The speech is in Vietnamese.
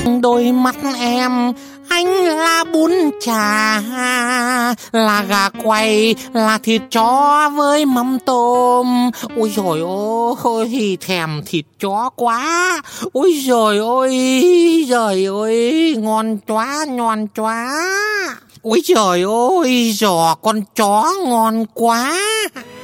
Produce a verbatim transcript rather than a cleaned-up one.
Đôi mắt em, anh là bún chả, là gà quay, là thịt chó với mắm tôm. Ôi dồi ôi, thèm thịt chó quá. Ôi dồi ôi, trời ơi, ngon quá, ngon quá. Ôi trời ơi, giò con chó ngon quá.